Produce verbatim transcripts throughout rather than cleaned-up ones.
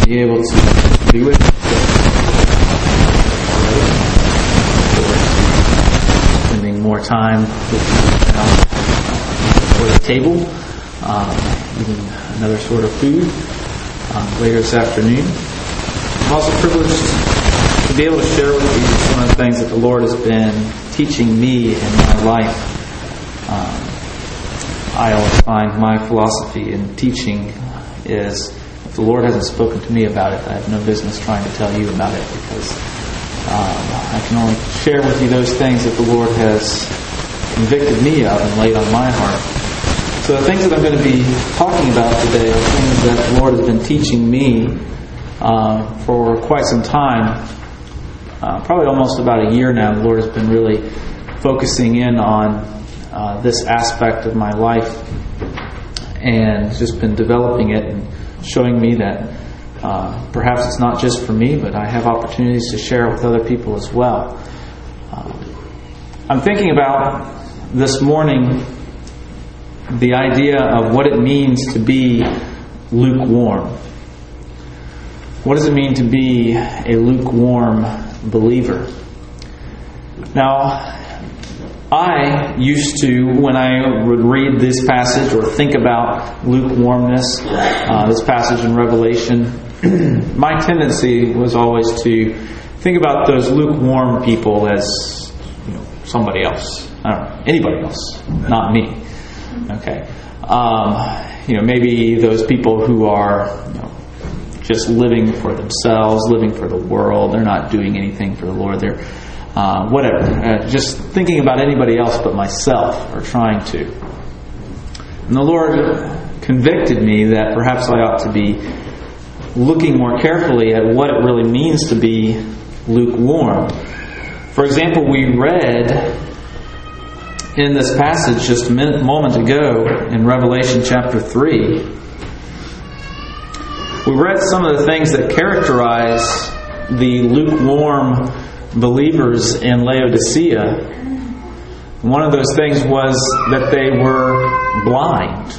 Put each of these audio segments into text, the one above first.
be able to be with you. Spending more time with you now for the table, um, eating another sort of food um, later this afternoon. I'm also privileged to be able to share with you some of the things that the Lord has been teaching me in my life. Um, I always find my philosophy in teaching is, if the Lord hasn't spoken to me about it, I have no business trying to tell you about it, because um, I can only share with you those things that the Lord has convicted me of and laid on my heart. So the things that I'm going to be talking about today are things that the Lord has been teaching me uh, for quite some time. Uh, probably almost about a year now, the Lord has been really focusing in on uh, this aspect of my life and just been developing it and showing me that uh, perhaps it's not just for me, but I have opportunities to share with other people as well. Uh, I'm thinking about this morning the idea of what it means to be lukewarm. What does it mean to be a lukewarm believer? Now, I used to, when I would read this passage or think about lukewarmness, uh, this passage in Revelation, my tendency was always to think about those lukewarm people as, you know, somebody else. I don't know, anybody else, not me. Okay, um, you know, maybe those people who are, you know, just living for themselves, living for the world. They're not doing anything for the Lord. They're uh, whatever, uh, just thinking about anybody else but myself, or trying to. And the Lord convicted me that perhaps I ought to be looking more carefully at what it really means to be lukewarm. For example, we read in this passage just a minute, moment ago in Revelation chapter three, we read some of the things that characterize the lukewarm believers in Laodicea. One of those things was that they were blind.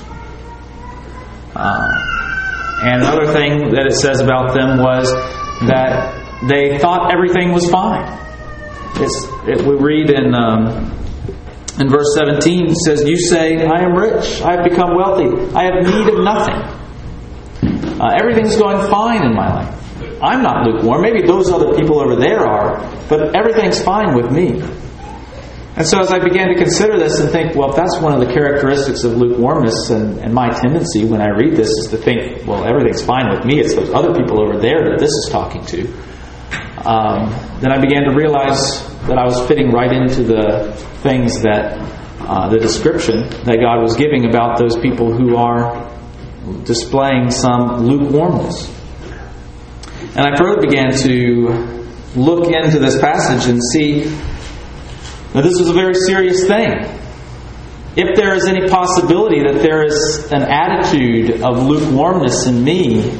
Uh, and another thing that it says about them was that they thought everything was fine. It's, it, we read in um, in verse seventeen, it says, "You say, I am rich, I have become wealthy, I have need of nothing. Uh, everything's going fine in my life. I'm not lukewarm. Maybe those other people over there are, but everything's fine with me." And so as I began to consider this and think, well, if that's one of the characteristics of lukewarmness, and, and my tendency when I read this is to think, well, everything's fine with me, it's those other people over there that this is talking to. Um, then I began to realize that I was fitting right into the things that, uh, the description that God was giving about those people who are displaying some lukewarmness. And I further began to look into this passage and see that this was a very serious thing. If there is any possibility that there is an attitude of lukewarmness in me,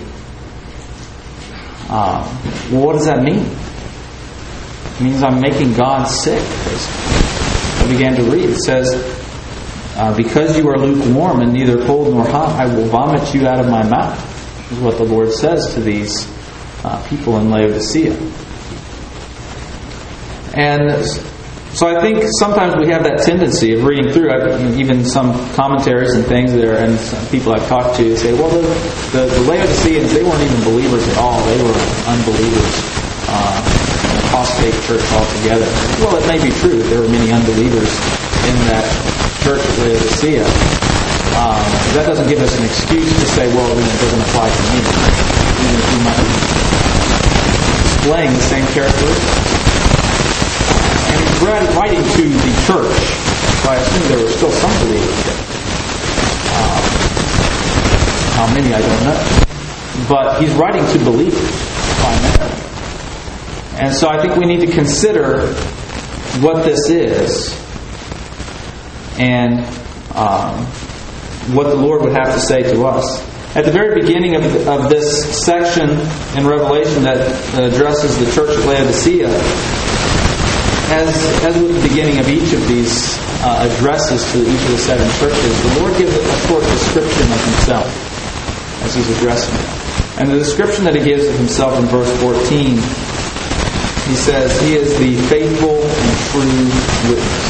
uh, well, what does that mean? It means I'm making God sick. I began to read. It says, uh, "Because you are lukewarm and neither cold nor hot, I will vomit you out of my mouth." This is what the Lord says to these uh, people in Laodicea. And so I think sometimes we have that tendency of reading through, even some commentaries and things there, and some people I've talked to say, well, the, the, the Laodiceans, they weren't even believers at all. They were unbelievers. Uh, apostate church altogether. Well, it may be true that there were many unbelievers in that church at Laodicea. Um, that doesn't give us an excuse to say, well, then it doesn't apply to me. Even if we might be displaying the same characteristics. And he's writing to the church, so I assume there were still some believers there. Um, how many, I don't know. But he's writing to believers primarily. And so I think we need to consider what this is and um, what the Lord would have to say to us. At the very beginning of, of this section in Revelation that addresses the church of Laodicea, as, as with the beginning of each of these uh, addresses to each of the seven churches, the Lord gives a short description of Himself as He's addressing them. And the description that he gives of himself in verse fourteen, he says, he is the faithful and true witness.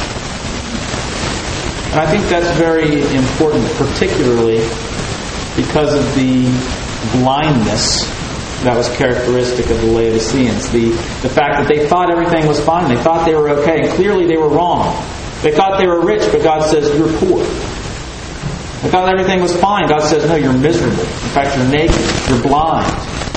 And I think that's very important, particularly because of the blindness that was characteristic of the Laodiceans. The, the fact that they thought everything was fine. They thought they were okay. And clearly they were wrong. They thought they were rich, but God says, you're poor. They thought everything was fine. God says, no, you're miserable. In fact, you're naked. You're blind.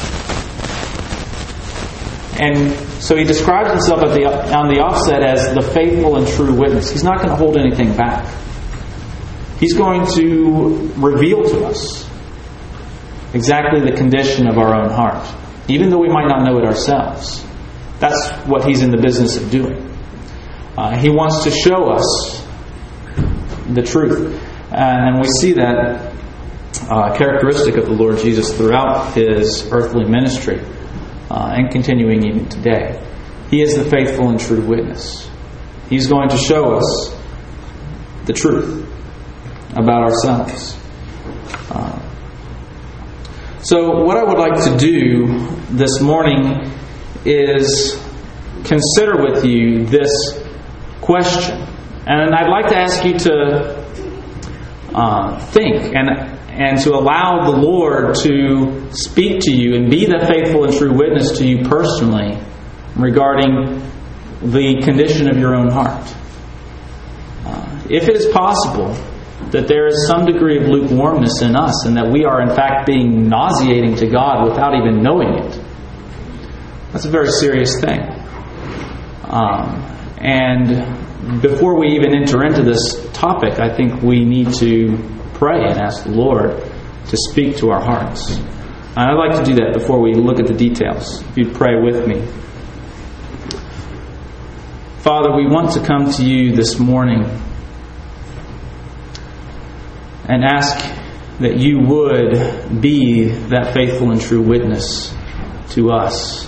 And so he describes himself at the, on the offset as the faithful and true witness. He's not going to hold anything back. He's going to reveal to us exactly the condition of our own heart, even though we might not know it ourselves. That's what he's in the business of doing. Uh, he wants to show us the truth. Uh, and we see that uh, characteristic of the Lord Jesus throughout his earthly ministry uh, and continuing even today. He is the faithful and true witness. He's going to show us the truth about ourselves. Uh, So what I would like to do this morning is consider with you this question. And I'd like to ask you to uh, think and, and to allow the Lord to speak to you and be the faithful and true witness to you personally regarding the condition of your own heart. Uh, if it is possible that there is some degree of lukewarmness in us and that we are in fact being nauseating to God without even knowing it, that's a very serious thing. Um, and before we even enter into this topic, I think we need to pray and ask the Lord to speak to our hearts. And I'd like to do that before we look at the details. If you'd pray with me. Father, we want to come to you this morning and ask that you would be that faithful and true witness to us.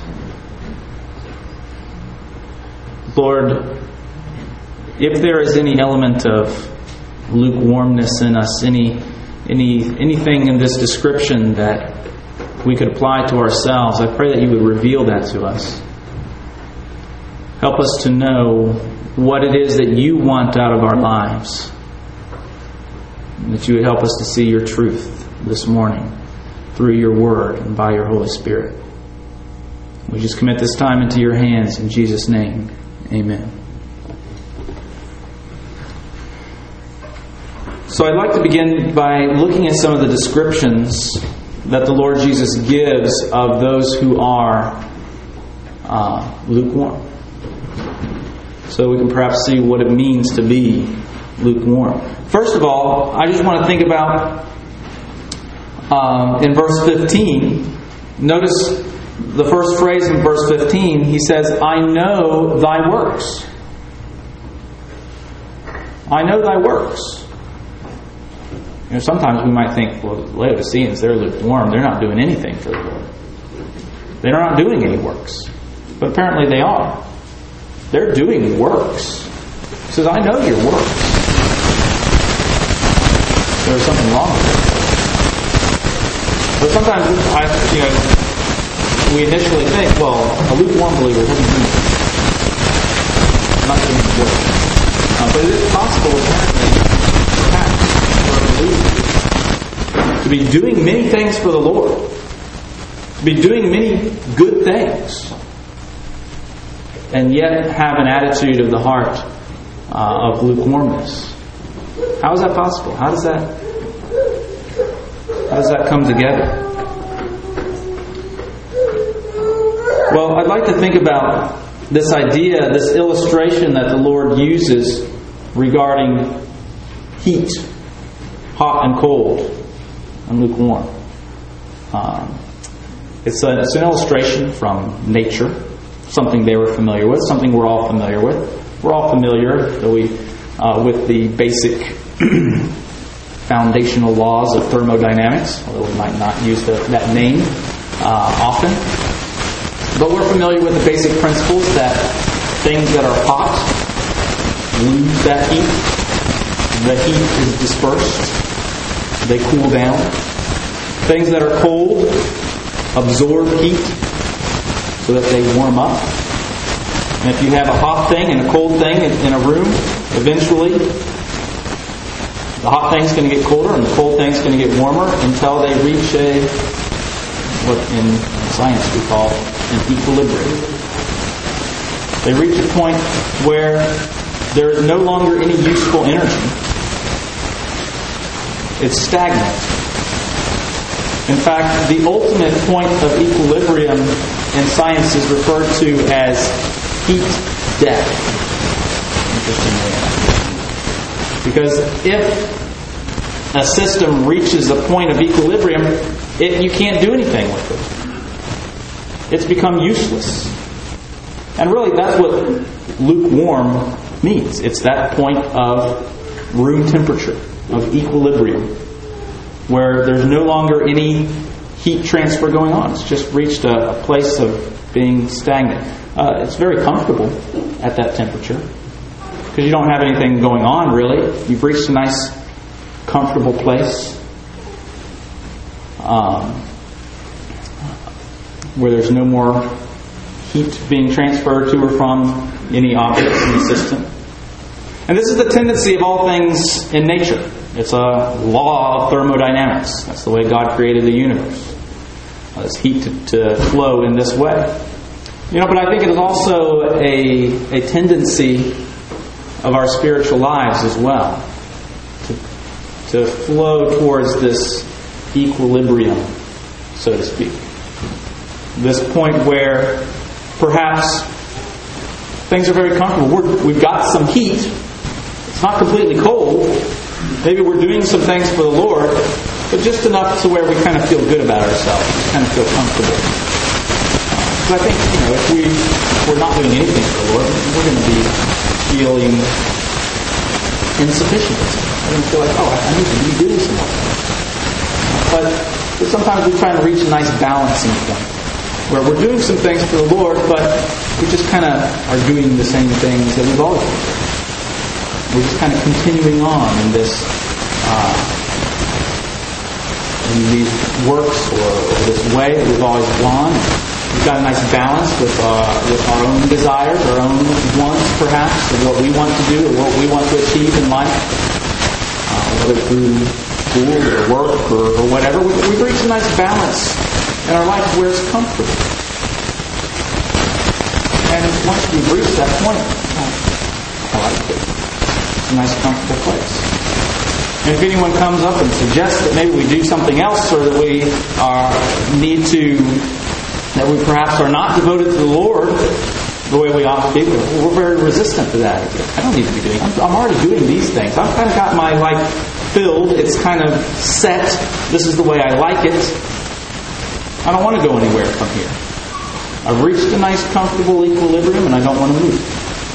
Lord, if there is any element of lukewarmness in us, any any anything in this description that we could apply to ourselves, I pray that you would reveal that to us. Help us to know what it is that you want out of our lives. That you would help us to see your truth this morning through your word and by your Holy Spirit. We just commit this time into your hands in Jesus' name. Amen. So I'd like to begin by looking at some of the descriptions that the Lord Jesus gives of those who are uh, lukewarm. So we can perhaps see what it means to be lukewarm. First of all, I just want to think about um, in verse fifteen. Notice the first phrase in verse fifteen. He says, I know thy works. I know thy works. You know, sometimes we might think, well, the Laodiceans, they're lukewarm. They're not doing anything for the Lord. They're not doing any works. But apparently they are. They're doing works. He says, I know your works. There's something wrong with it. But sometimes, I, you know, we initially think, well, a lukewarm believer doesn't do anything. Not doing his work. Uh, but it is possible, apparently, perhaps, for a believer to be doing many things for the Lord, to be doing many good things, and yet have an attitude of the heart uh, of lukewarmness. How is that possible? How does that how does that come together? Well, I'd like to think about this idea, this illustration that the Lord uses regarding heat, hot and cold, and lukewarm. Um, it's, a, it's an illustration from nature, something they were familiar with, something we're all familiar with. We're all familiar, though we, uh, with the basic foundational laws of thermodynamics, although we might not use the, that name uh, often. But we're familiar with the basic principles that things that are hot lose that heat. The heat is dispersed. They cool down. Things that are cold absorb heat so that they warm up. And if you have a hot thing and a cold thing in a room, eventually the hot thing's going to get colder and the cold thing's going to get warmer until they reach a, what in science we call an equilibrium. They reach a point where there is no longer any useful energy. It's stagnant. In fact, the ultimate point of equilibrium in science is referred to as heat death. Interestingly enough. Because if a system reaches a point of equilibrium, it, you can't do anything with it. It's become useless. And really that's what lukewarm means. It's that point of room temperature, of equilibrium, where there's no longer any heat transfer going on. It's just reached a, a place of being stagnant. Uh, it's very comfortable at that temperature because you don't have anything going on really. You've reached a nice, comfortable place um, where there's no more heat being transferred to or from any objects in the system. And this is the tendency of all things in nature. It's a law of thermodynamics. That's the way God created the universe. There's heat to, to flow in this way. You know, but I think it is also a, a tendency of our spiritual lives as well to, to flow towards this equilibrium, so to speak. This point where perhaps things are very comfortable. We're, we've got some heat. It's not completely cold. Maybe we're doing some things for the Lord, but just enough to where we kind of feel good about ourselves, kind of feel comfortable. Because I think, you know, if, we, if we're not doing anything for the Lord, we're going to be feeling insufficient. We're going to feel like, oh, I need to be doing some more. But, but sometimes we try to reach a nice balancing point, where we're doing some things for the Lord, but we just kind of are doing the same things that we've always done. We're just kind of continuing on in this, uh, in these works or, or this way that we've always gone. We've got a nice balance with, uh, with our own desires, our own wants, perhaps, of what we want to do or what we want to achieve in life, uh, whether through school or work or, or whatever. We've reached a nice balance in our life where it's comfortable. And once we've reached that point, oh, I like it. It's a nice, comfortable place. And if anyone comes up and suggests that maybe we do something else, or that we are, need to, that we perhaps are not devoted to the Lord the way we ought to be, we're very resistant to that. I don't need to be doing it. I'm, I'm already doing these things. I've kind of got my life filled. It's kind of set. This is the way I like it. I don't want to go anywhere from here. I've reached a nice, comfortable equilibrium, and I don't want to move.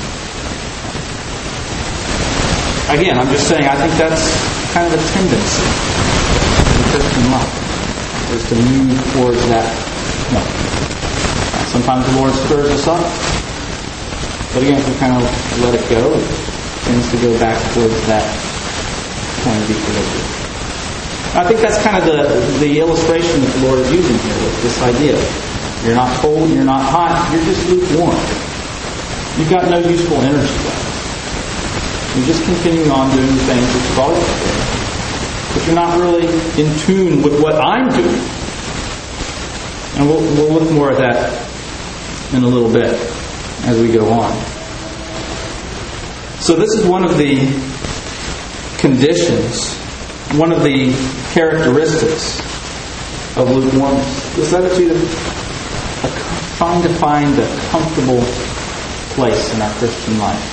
Again, I'm just saying, I think that's kind of a tendency in Christian life, is to move towards that point. Sometimes the Lord stirs us up, but again, if we kind of let it go, it tends to go back towards that point of equilibrium. I think that's kind of the, the illustration that the Lord is using here with this idea. You're not cold, you're not hot, you're just lukewarm. You've got no useful energy left. You're just continuing on doing the things that you've always been doing. But you're not really in tune with what I'm doing. And we'll, we'll look more at that in a little bit as we go on. So this is one of the conditions, one of the characteristics of lukewarmness. This attitude of trying to find a comfortable place in our Christian life.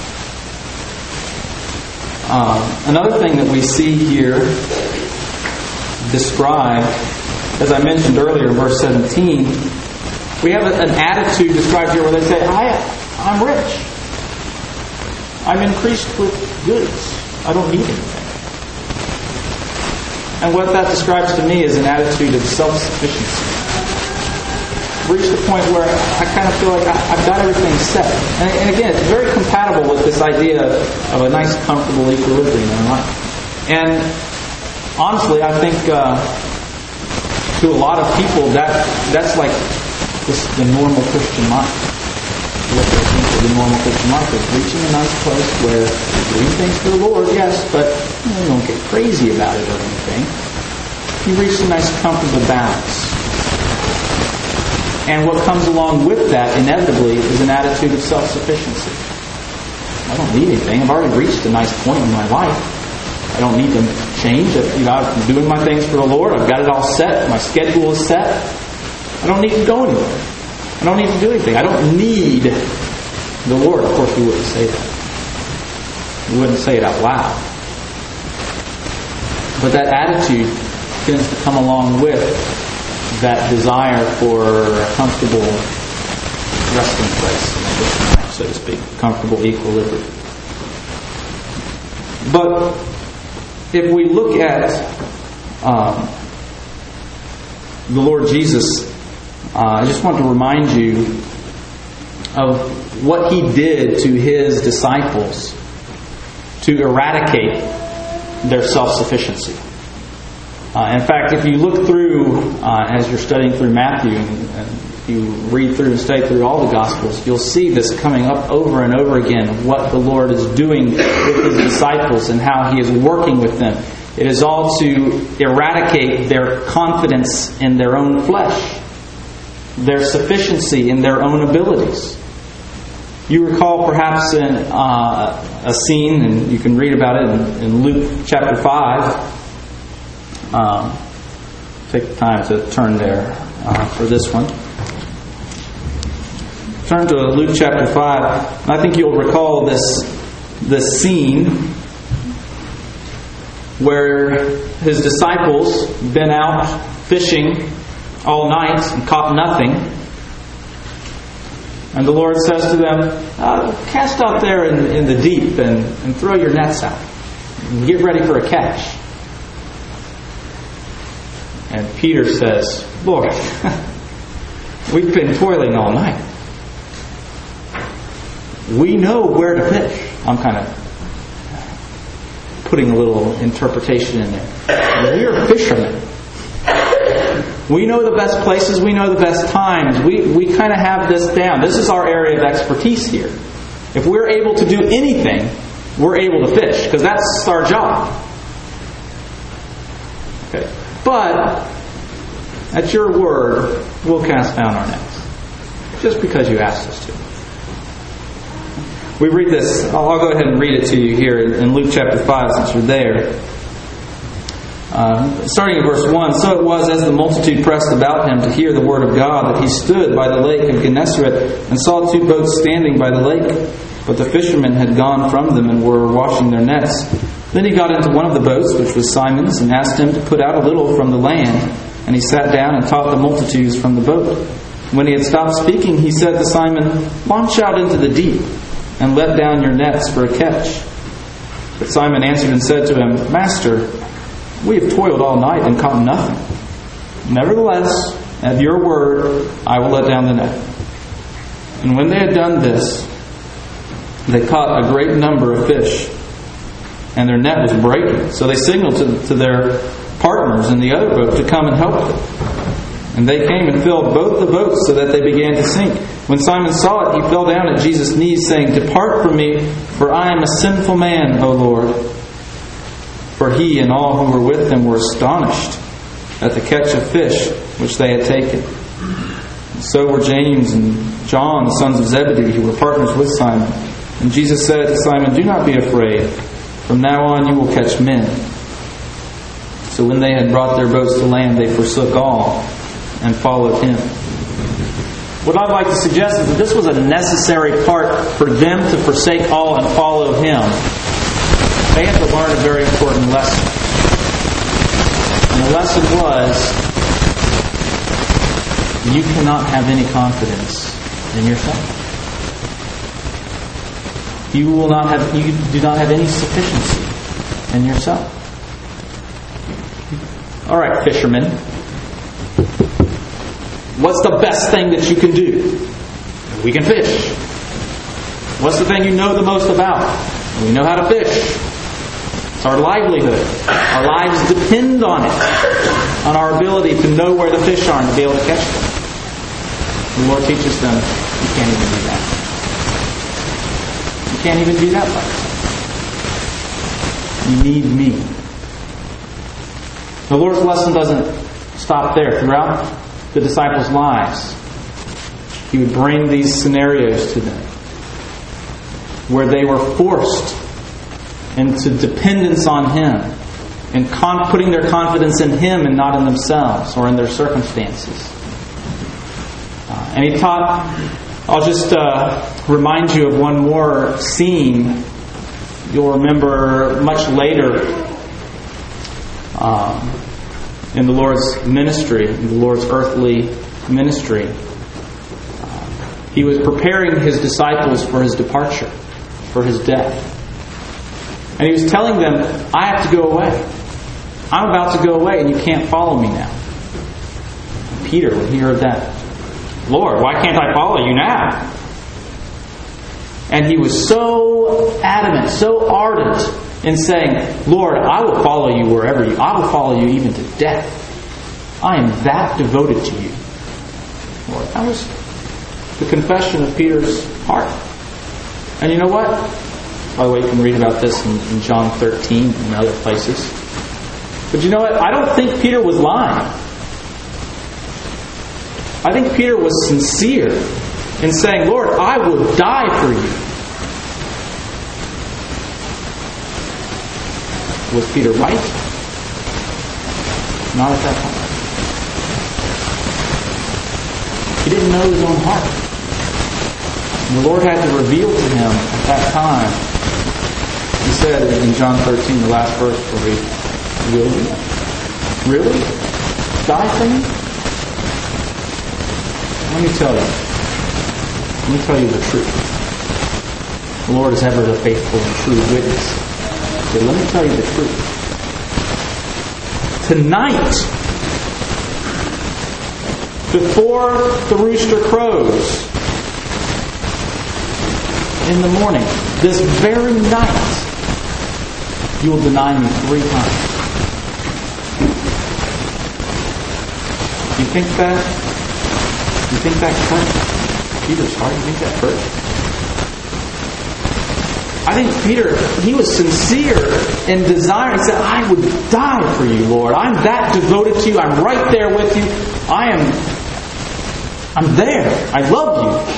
Uh, another thing that we see here described, as I mentioned earlier in verse seventeen, we have an attitude described here where they say, I, I'm rich. I'm increased with goods. I don't need anything. And what that describes to me is an attitude of self-sufficiency. Reached the point where I kind of feel like I, I've got everything set. And, and again, it's very compatible with this idea of a nice, comfortable equilibrium in life. And honestly, I think uh, to a lot of people, that that's like just the normal Christian life. What they think of the normal Christian life is reaching a nice place where you're doing things for the Lord, yes, but you know, you don't get crazy about it or anything. You reach a nice comfortable balance. And what comes along with that, inevitably, is an attitude of self-sufficiency. I don't need anything. I've already reached a nice point in my life. I don't need to change. You know, I'm doing my things for the Lord. I've got it all set. My schedule is set. I don't need to go anywhere. I don't need to do anything. I don't need the Lord. Of course, we wouldn't say that. We wouldn't say it out loud. But that attitude tends to come along with that desire for a comfortable resting place, so to speak, comfortable equilibrium. But if we look at um, the Lord Jesus, uh, I just want to remind you of what He did to His disciples to eradicate their self-sufficiency. Uh, in fact, if you look through, uh, as you're studying through Matthew, and, and you read through and study through all the Gospels, you'll see this coming up over and over again, what the Lord is doing with His disciples and how He is working with them. It is all to eradicate their confidence in their own flesh, their sufficiency in their own abilities. You recall perhaps in uh, a scene, and you can read about it in, in Luke chapter five. Um, take the time to turn there uh, for this one. Turn to Luke chapter five. I think you'll recall this this scene where His disciples been out fishing all night and caught nothing. And the Lord says to them, uh, cast out there in, in the deep and, and throw your nets out. And get ready for a catch. And Peter says, Lord, we've been toiling all night. We know where to fish. I'm kind of putting a little interpretation in there. We're fishermen. We know the best places. We know the best times. We, we kind of have this down. This is our area of expertise here. If we're able to do anything, we're able to fish, because that's our job. Okay. But, at your word, we'll cast down our nets. Just because you asked us to. We read this. I'll, I'll go ahead and read it to you here in Luke chapter five, since you're there. Uh, starting in verse one. So it was, as the multitude pressed about Him to hear the word of God, that He stood by the lake of Gennesaret and saw two boats standing by the lake. But the fishermen had gone from them and were washing their nets. Then He got into one of the boats, which was Simon's, and asked him to put out a little from the land. And He sat down and taught the multitudes from the boat. When He had stopped speaking, He said to Simon, launch out into the deep, and let down your nets for a catch. But Simon answered and said to Him, Master, we have toiled all night and caught nothing. Nevertheless, at your word, I will let down the net. And when they had done this, they caught a great number of fish, and their net was breaking. So they signaled to, to their partners in the other boat to come and help them. And they came and filled both the boats so that they began to sink. When Simon saw it, he fell down at Jesus' knees, saying, Depart from me, for I am a sinful man, O Lord. For he and all who were with him were astonished at the catch of fish which they had taken. And so were James and John, the sons of Zebedee, who were partners with Simon. And Jesus said to Simon, Do not be afraid. From now on you will catch men. So when they had brought their boats to land, they forsook all and followed Him. What I'd like to suggest is that this was a necessary part for them to forsake all and follow Him. They had to learn a very important lesson. And the lesson was, you cannot have any confidence in yourself. You will not have, you do not have any sufficiency in yourself. All right, fishermen. What's the best thing that you can do? We can fish. What's the thing you know the most about? We know how to fish. It's our livelihood. Our lives depend on it, on our ability to know where the fish are and to be able to catch them. The Lord teaches them, you can't even do that. You can't even do that by yourself. You need me. The Lord's lesson doesn't stop there. Throughout the disciples' lives, He would bring these scenarios to them where they were forced into dependence on Him and con- putting their confidence in Him and not in themselves or in their circumstances. Uh, and He taught, I'll just uh, remind you of one more scene you'll remember much later um, in the Lord's ministry, in the Lord's earthly ministry. Uh, he was preparing His disciples for His departure, for His death. And He was telling them, I have to go away. I'm about to go away and you can't follow me now. Peter, when he heard that, Lord, why can't I follow you now? And he was so adamant, so ardent in saying, Lord, I will follow you wherever you, I will follow you even to death. I am that devoted to you. Lord, that was the confession of Peter's heart. And you know what? By the way, you can read about this in, in John thirteen and other places. But you know what? I don't think Peter was lying. I think Peter was sincere in saying, Lord, I will die for you. Was Peter right? Not at that time. He didn't know his own heart. And the Lord had to reveal to him at that time. He said in John thirteen, the last verse we'll read, will you? Really? Die for me? Let me tell you. Let me tell you the truth. The Lord is ever the faithful and true witness. But let me tell you the truth. Tonight, before the rooster crows in the morning, this very night, you will deny me three times. You think that? You think that hurt Peter's heart? You think that hurt? I think Peter, he was sincere in desire. He said, I would die for you, Lord. I'm that devoted to you. I'm right there with you. I am, I'm there. I love you.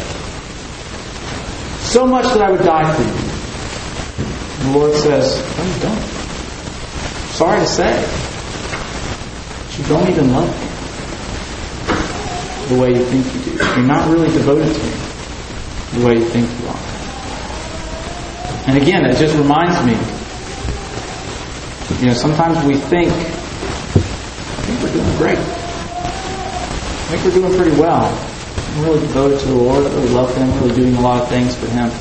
So much that I would die for you. The Lord says, no, you don't. Sorry to say, but you don't even love me the way you think you do. You're not really devoted to me the way you think you are. And again, it just reminds me, you know, sometimes we think, I think we're doing great. I think we're doing pretty well. I'm really devoted to the Lord. I really love Him. Really doing a lot of things for Him.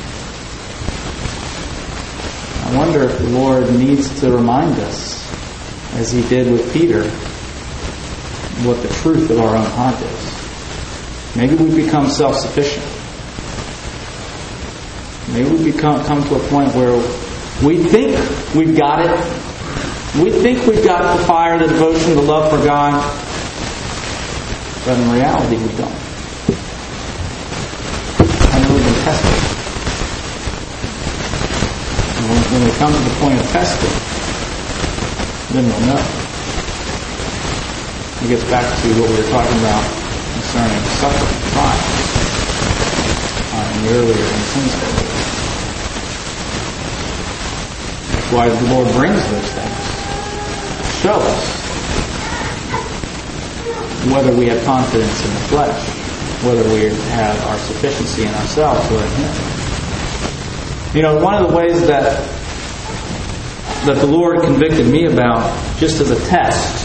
I wonder if the Lord needs to remind us, as He did with Peter, what the truth of our own heart is. Maybe we become self-sufficient. Maybe we become come to a point where we think we've got it. We think we've got the fire, the devotion, the love for God. But in reality, we don't. And we've been tested. And when, when we come to the point of testing, then we'll know. It gets back to what we were talking about concerning suffering, trials, uh, in the earlier in Sunday. That's why the Lord brings those things. Show us whether we have confidence in the flesh, whether we have our sufficiency in ourselves or in Him. You know, one of the ways that that the Lord convicted me about, just as a test,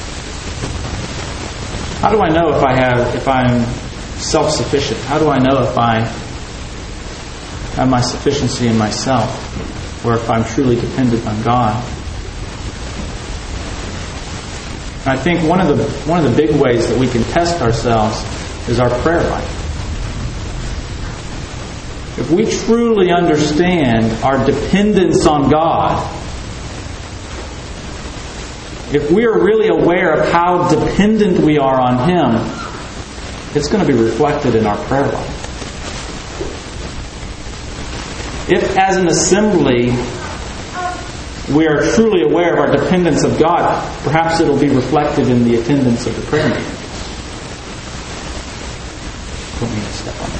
how do I know if I have, if I'm self-sufficient? How do I know if I have my sufficiency in myself, or if I'm truly dependent on God? And I think one of the one of the big ways that we can test ourselves is our prayer life. If we truly understand our dependence on God, if we are really aware of how dependent we are on Him, it's going to be reflected in our prayer life. If, as an assembly, we are truly aware of our dependence of God, perhaps it'll be reflected in the attendance of the prayer meeting. Don't mean to step on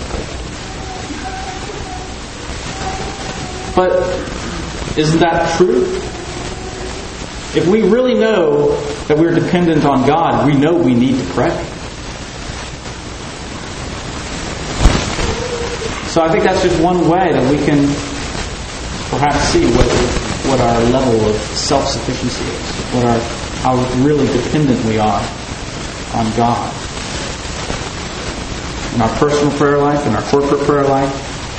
the plate. But isn't that true? If we really know that we're dependent on God, we know we need to pray. So I think that's just one way that we can perhaps see what, what our level of self-sufficiency is, what our, how really dependent we are on God. In our personal prayer life, in our corporate prayer life.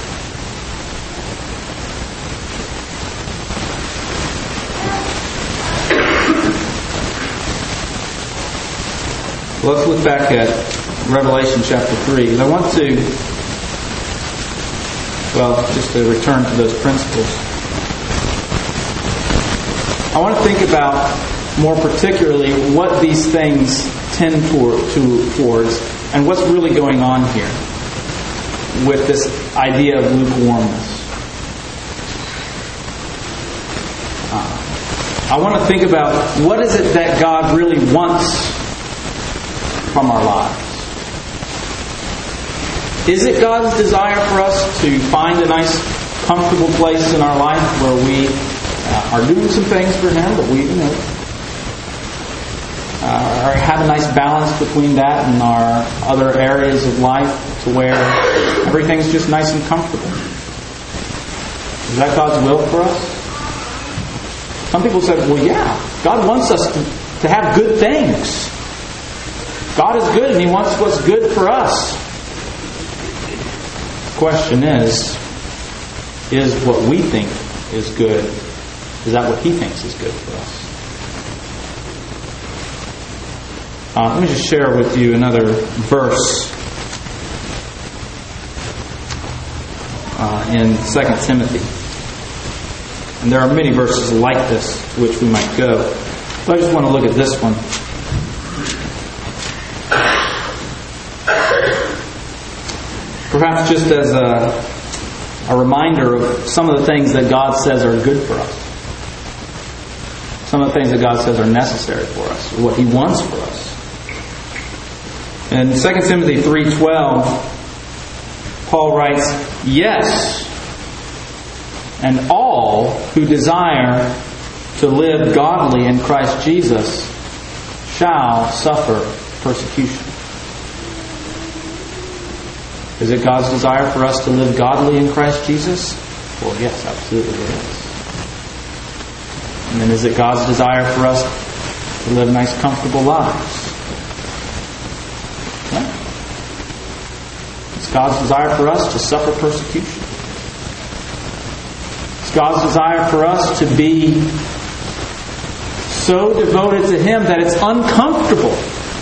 Well, let's look back at Revelation chapter three. Because I want to, well, just to return to those principles. I want to think about more particularly what these things tend toward, to, towards and what's really going on here with this idea of lukewarmness. Uh, I want to think about what is it that God really wants from our lives. Is it God's desire for us to find a nice, comfortable place in our life where we uh, are doing some things for Him, but we, you know, uh, or have a nice balance between that and our other areas of life to where everything's just nice and comfortable? Is that God's will for us? Some people say, well, yeah, God wants us to, to have good things. God is good and He wants what's good for us. The question is, is what we think is good, is that what He thinks is good for us? Uh, let me just share with you another verse uh, in Second Timothy. And there are many verses like this to which we might go. But I just want to look at this one. Perhaps just as a, a reminder of some of the things that God says are good for us. Some of the things that God says are necessary for us, or what He wants for us. In Second Timothy three twelve, Paul writes, "Yes, and all who desire to live godly in Christ Jesus shall suffer persecution." Is it God's desire for us to live godly in Christ Jesus? Well, yes, absolutely it is. And then is it God's desire for us to live nice, comfortable lives? No. It's God's desire for us to suffer persecution. It's God's desire for us to be so devoted to Him that it's uncomfortable.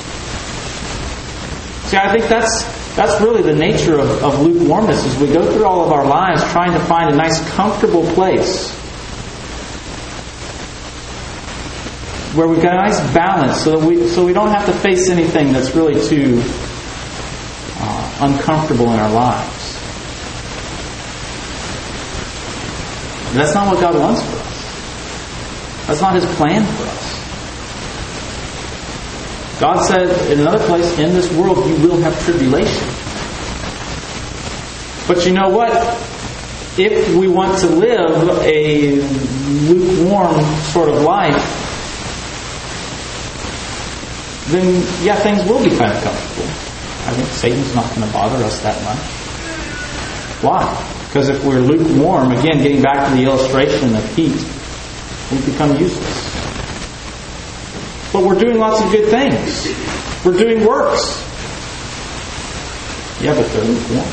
See, I think that's That's really the nature of, of lukewarmness, is we go through all of our lives trying to find a nice, comfortable place where we've got a nice balance so that we so we don't have to face anything that's really too uh, uncomfortable in our lives. That's not what God wants for us. That's not His plan for us. God said in another place, in this world you will have tribulation. But you know what? If we want to live a lukewarm sort of life, then yeah, things will be kind of comfortable. I think Satan's not going to bother us that much. Why? Because if we're lukewarm, again, getting back to the illustration of heat, we become useless. But we're doing lots of good things. We're doing works. Yeah, but they're lukewarm.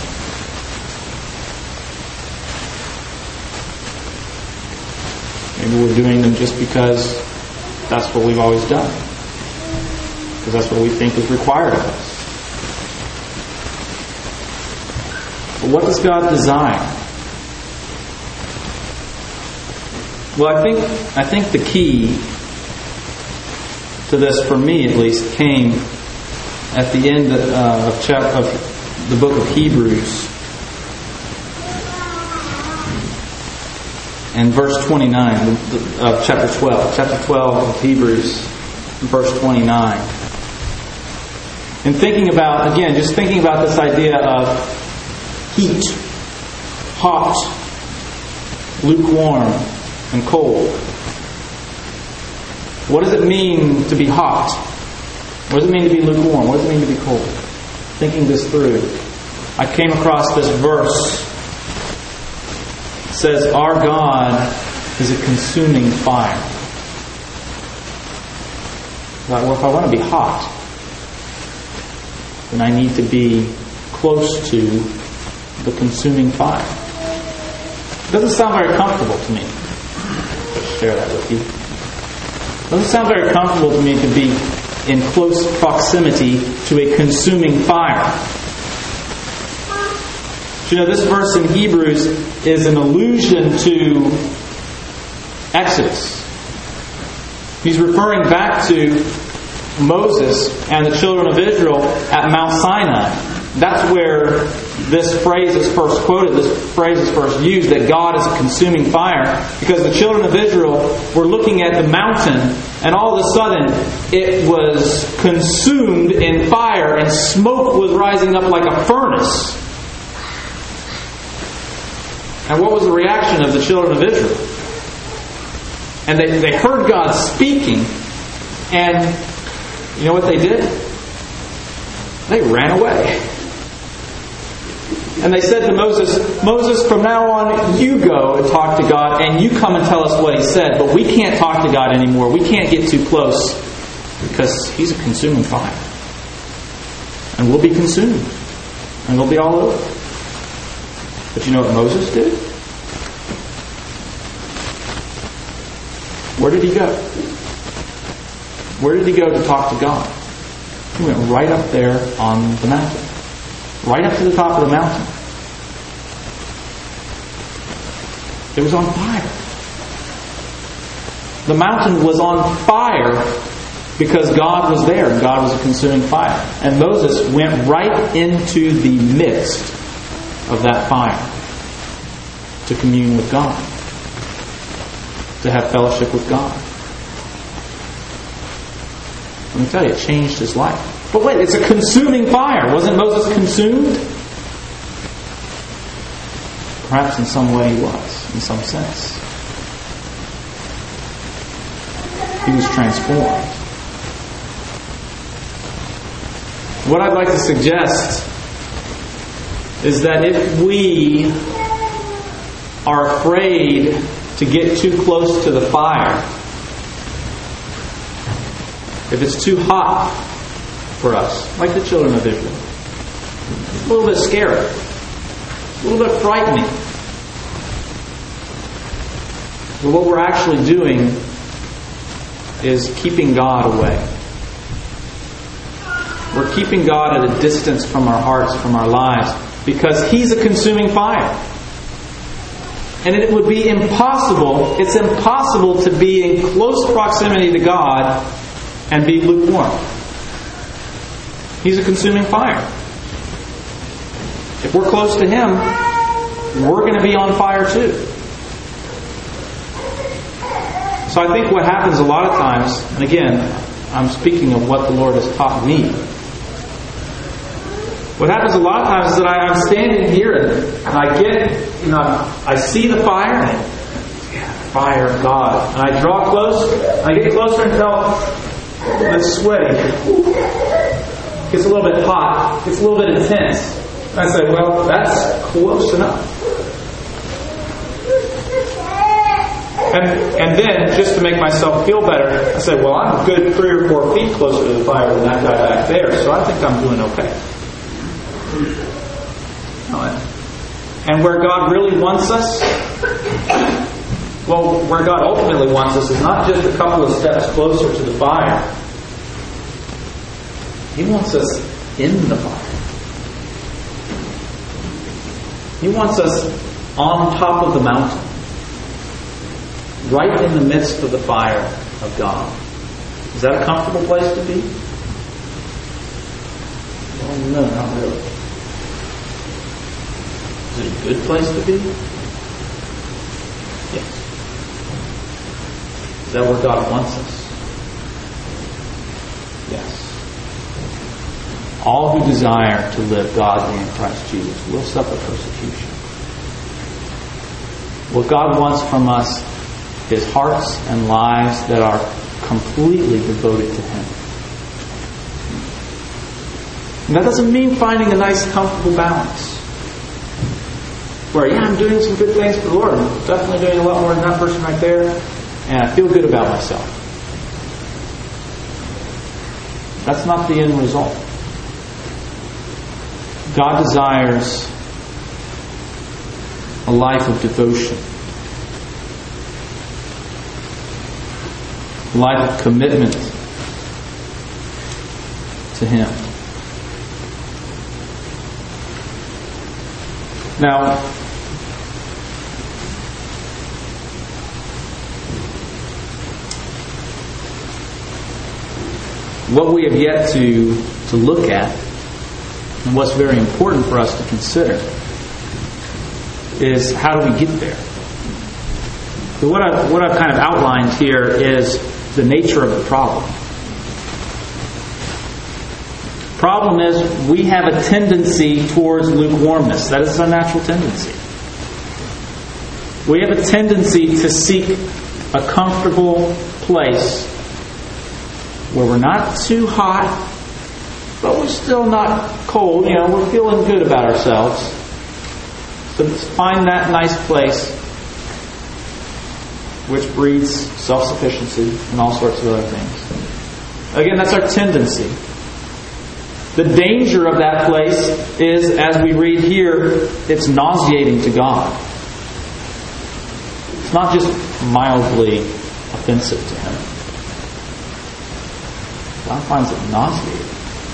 Maybe we're doing them just because that's what we've always done. Because that's what we think is required of us. But what does God desire? Well, I think I think the key to this, for me at least, came at the end uh, of, chap- of the book of Hebrews. And verse twenty-nine of chapter twelve. Chapter twelve of Hebrews, verse twenty-nine. And thinking about, again, just thinking about this idea of heat, hot, lukewarm, and cold. What does it mean to be hot? What does it mean to be lukewarm? What does it mean to be cold? Thinking this through, I came across this verse. It says, our God is a consuming fire. Well, if I want to be hot, then I need to be close to the consuming fire. It doesn't sound very comfortable to me. I'll share that with you. It doesn't sound very comfortable to me to be in close proximity to a consuming fire. You know, this verse in Hebrews is an allusion to Exodus. He's referring back to Moses and the children of Israel at Mount Sinai. That's where this phrase is first quoted, this phrase is first used, that God is a consuming fire, because the children of Israel were looking at the mountain, and all of a sudden it was consumed in fire, and smoke was rising up like a furnace. And what was the reaction of the children of Israel? And they, they heard God speaking, and you know what they did? They ran away. And they said to Moses, Moses, from now on, you go and talk to God, and you come and tell us what He said, but we can't talk to God anymore. We can't get too close, because He's a consuming fire. And we'll be consumed. And we'll be all over. But you know what Moses did? Where did he go? Where did he go to talk to God? He went right up there on the mountain. Right up to the top of the mountain. It was on fire. The mountain was on fire because God was there and God was a consuming fire. And Moses went right into the midst of that fire to commune with God, to have fellowship with God. Let me tell you, it changed his life. But wait, it's a consuming fire. Wasn't Moses consumed? Perhaps in some way he was, in some sense. He was transformed. What I'd like to suggest is that if we are afraid to get too close to the fire, if it's too hot for us, like the children of Israel, it's a little bit scary, a little bit frightening. But what we're actually doing is keeping God away. We're keeping God at a distance from our hearts, from our lives, because He's a consuming fire. And it would be impossible, it's impossible to be in close proximity to God and be lukewarm. He's a consuming fire. If we're close to Him, we're going to be on fire too. So I think what happens a lot of times, and again, I'm speaking of what the Lord has taught me. What happens a lot of times is that I, I'm standing here and I get, you know, I see the fire, and yeah, fire of God. And I draw close, and I get closer until it's sweaty. It gets a little bit hot, it gets a little bit intense. And I say, well, that's close enough. And, and then, just to make myself feel better, I say, well, I'm a good three or four feet closer to the fire than that guy back there, so I think I'm doing okay. And where God really wants us, well, where God ultimately wants us is not just a couple of steps closer to the fire. He wants us in the fire. He wants us on top of the mountain, right in the midst of the fire of God. Is that a comfortable place to be? Well, no, not really. Is it a good place to be? Yes. Is that where God wants us? Yes. All who desire to live godly in Christ Jesus will suffer persecution. What God wants from us is hearts and lives that are completely devoted to Him. And that doesn't mean finding a nice, comfortable balance. Where, yeah, I'm doing some good things for the Lord. I'm definitely doing a lot more than that person right there. And I feel good about myself. That's not the end result. God desires a life of devotion. A life of commitment to Him. Now, what we have yet to, to look at, and what's very important for us to consider, is how do we get there? So what I've, what I've kind of outlined here is the nature of the problem. Problem is, we have a tendency towards lukewarmness. That is a natural tendency. We have a tendency to seek a comfortable place where we're not too hot, but we're still not cold. You know, we're feeling good about ourselves. So let's find that nice place, which breeds self-sufficiency and all sorts of other things. Again, that's our tendency. The danger of that place is, as we read here, it's nauseating to God. It's not just mildly offensive to Him. God finds it nauseating.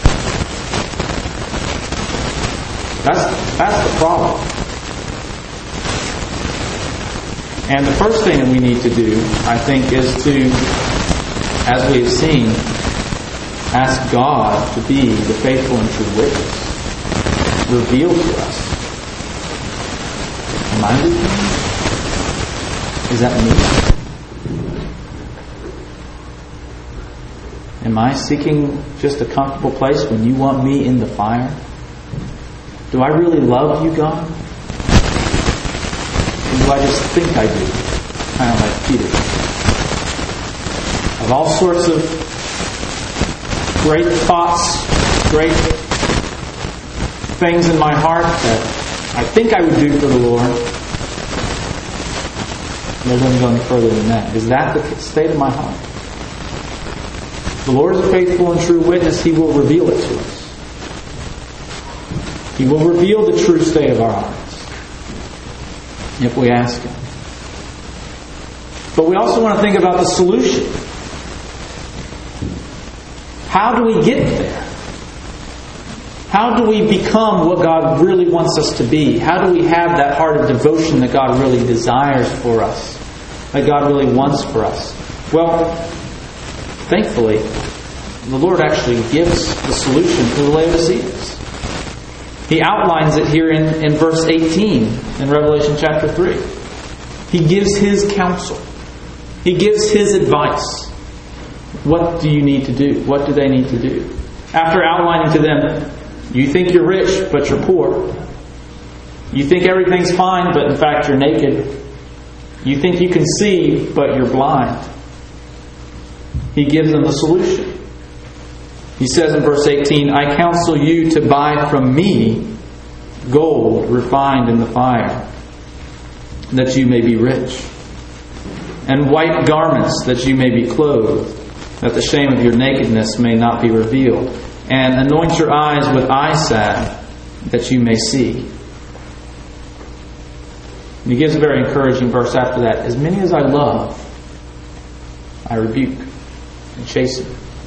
That's, that's the problem. And the first thing that we need to do, I think, is to, as we have seen, ask God to be the faithful and true witness. Reveal to us. Am I leading? Is that me? Am I seeking just a comfortable place when you want me in the fire? Do I really love you, God? Or do I just think I do? Kind of like Peter. I have all sorts of great thoughts, great things in my heart that I think I would do for the Lord. No, let me go any further than that. Is that the state of my heart? The Lord is a faithful and true witness. He will reveal it to us. He will reveal the true state of our hearts if we ask Him. But we also want to think about the solution. How do we get there? How do we become what God really wants us to be? How do we have that heart of devotion that God really desires for us? That God really wants for us? Well, thankfully, the Lord actually gives the solution for the Laodiceans. He outlines it here in, in verse eighteen in Revelation chapter three. He gives His counsel. He gives His advice. What do you need to do? What do they need to do? After outlining to them, you think you're rich, but you're poor. You think everything's fine, but in fact you're naked. You think you can see, but you're blind. He gives them the solution. He says in verse eighteen, I counsel you to buy from me gold refined in the fire, that you may be rich, and white garments that you may be clothed, that the shame of your nakedness may not be revealed, and anoint your eyes with eye salve, that you may see. And he gives a very encouraging verse after that. As many as I love, I rebuke and chasten.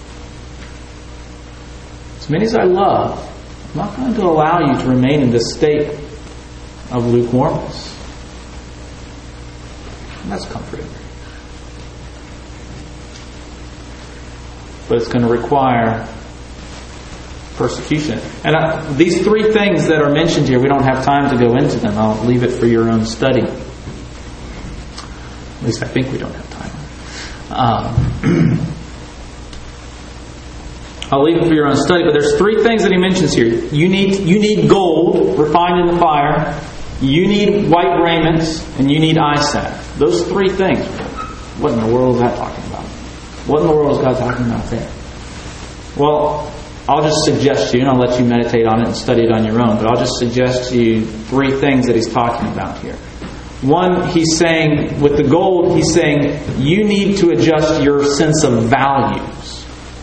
As many as I love, I'm not going to allow you to remain in this state of lukewarmness. And that's comforting. but it's going to require persecution. And I, these three things that are mentioned here, we don't have time to go into them. I'll leave it for your own study. At least I think we don't have time. Um, I'll leave it for your own study, but there's three things that he mentions here. You need you need gold refined in the fire. You need white raiments, and you need eye salve. Those three things. What in the world is that talking about? What in the world is God talking about there? Well, I'll just suggest to you, and I'll let you meditate on it and study it on your own, but I'll just suggest to you three things that he's talking about here. One, he's saying, with the gold, he's saying, you need to adjust your sense of values.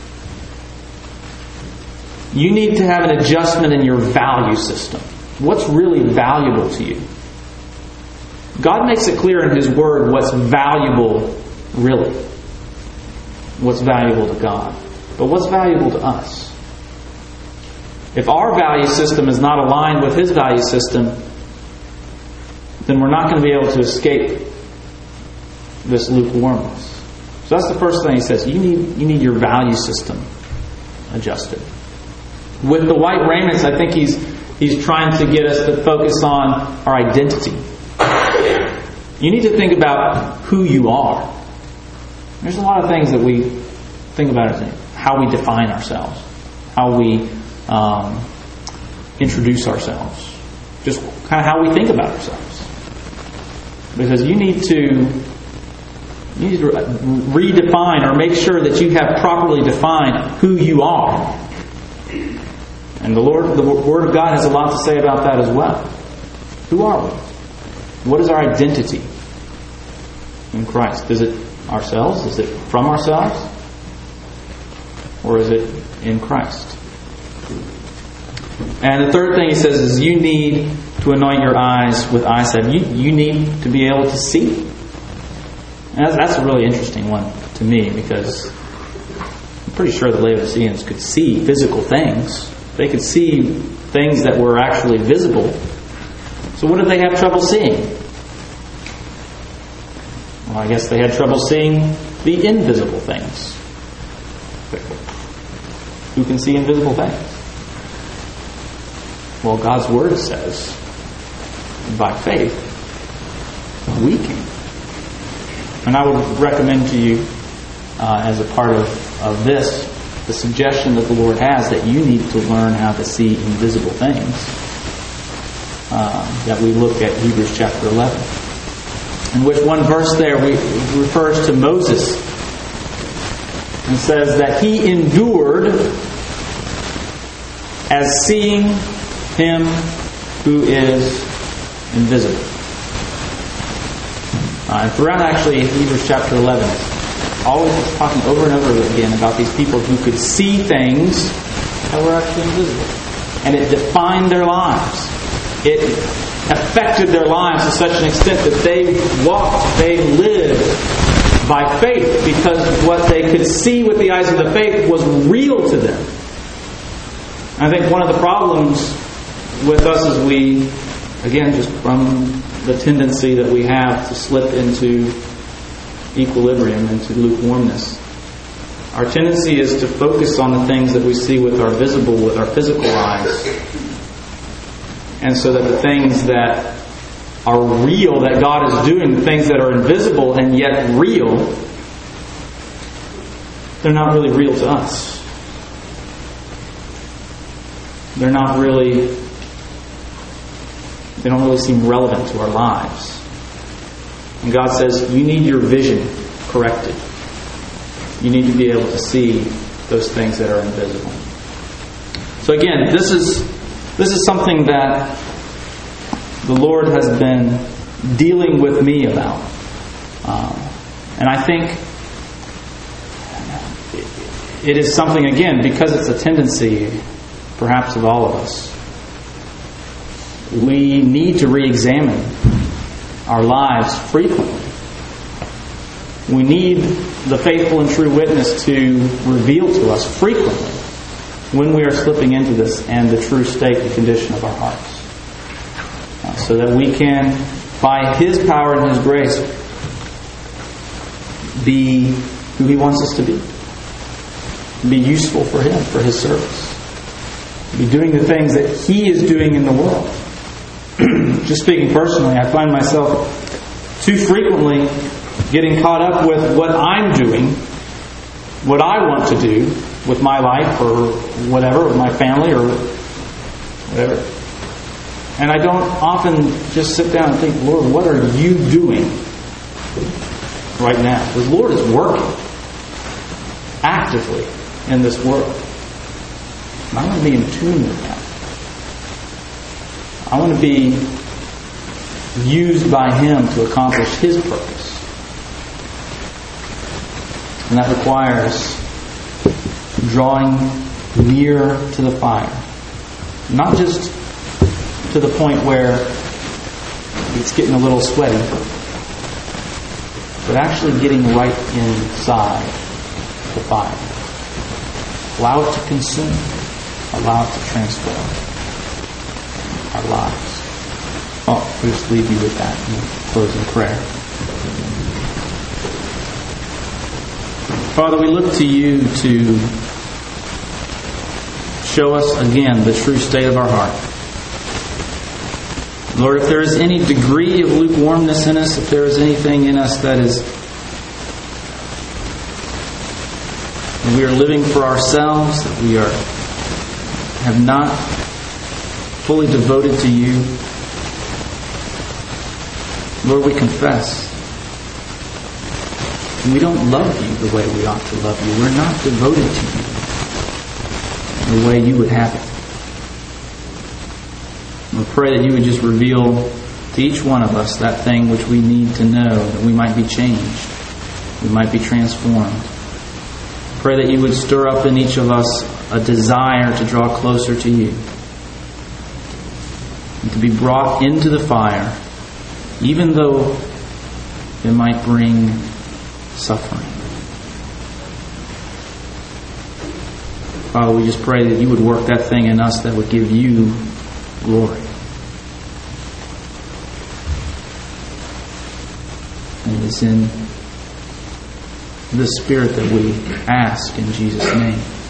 You need to have an adjustment in your value system. What's really valuable to you? God makes it clear in His Word what's valuable, really. What's valuable to God. But what's valuable to us? If our value system is not aligned with His value system, then we're not going to be able to escape this lukewarmness. So that's the first thing he says. You need, you need your value system adjusted. With the white raiments, I think he's he's trying to get us to focus on our identity. You need to think about who you are. There's a lot of things that we think about as how we define ourselves, how we um, introduce ourselves, just kind of how we think about ourselves. Because you need to you need to redefine or make sure that you have properly defined who you are. And the Lord, the Word of God has a lot to say about that as well. Who are we? What is our identity in Christ? Is it ourselves? Is it from ourselves? Or is it in Christ? And the third thing he says is you need to anoint your eyes with eye salve. You, you need to be able to see. And that's, that's a really interesting one to me, because I'm pretty sure the Laodiceans could see physical things. They could see things that were actually visible. So what did they have trouble seeing? Well, I guess they had trouble seeing the invisible things. Who can see invisible things? Well, God's Word says, by faith, we can. And I would recommend to you, uh, as a part of, of this, the suggestion that the Lord has that you need to learn how to see invisible things. Uh, that we look at Hebrews chapter eleven. In which one verse there we, refers to Moses and says that he endured as seeing Him who is invisible. Uh, and throughout actually Hebrews chapter eleven, always it's talking over and over again about these people who could see things that were actually invisible. And it defined their lives. It affected their lives to such an extent that they walked, they lived by faith, because what they could see with the eyes of the faith was real to them. I think one of the problems with us is we, again, just from the tendency that we have to slip into equilibrium, into lukewarmness, our tendency is to focus on the things that we see with our visible, with our physical eyes. And so that the things that are real, that God is doing, the things that are invisible and yet real, they're not really real to us. They're not really, they don't really seem relevant to our lives. And God says, you need your vision corrected. You need to be able to see those things that are invisible. So again, this is this is something that the Lord has been dealing with me about. Um, and I think it is something, again, because it's a tendency, perhaps of all of us, we need to re-examine our lives frequently. We need the faithful and true witness to reveal to us frequently when we are slipping into this and the true state and condition of our hearts. Uh, so that we can, by His power and His grace, be who He wants us to be. be useful for Him, for His service. Be doing the things that He is doing in the world. Just speaking personally, I find myself too frequently getting caught up with what I'm doing, what I want to do with my life or whatever, with my family or whatever. And I don't often just sit down and think, Lord, what are You doing right now? The Lord is working actively in this world. And I want to be in tune with that. I want to be used by Him to accomplish His purpose. And that requires drawing near to the fire. Not just to the point where it's getting a little sweaty, but actually getting right inside the fire. Allow it to consume. Allow it to transform our lives. Oh, we'll just leave you with that in closing prayer. Father, we look to You to show us again the true state of our heart. Lord, if there is any degree of lukewarmness in us, if there is anything in us that is we are living for ourselves, that we are have not fully devoted to You, Lord, we confess. We don't love You the way we ought to love You. We're not devoted to You the way You would have it. We pray that You would just reveal to each one of us that thing which we need to know, that we might be changed, we might be transformed. Pray that You would stir up in each of us a desire to draw closer to You and to be brought into the fire, even though it might bring suffering. Father, we just pray that You would work that thing in us that would give You glory. And it's in the Spirit that we ask in Jesus' name.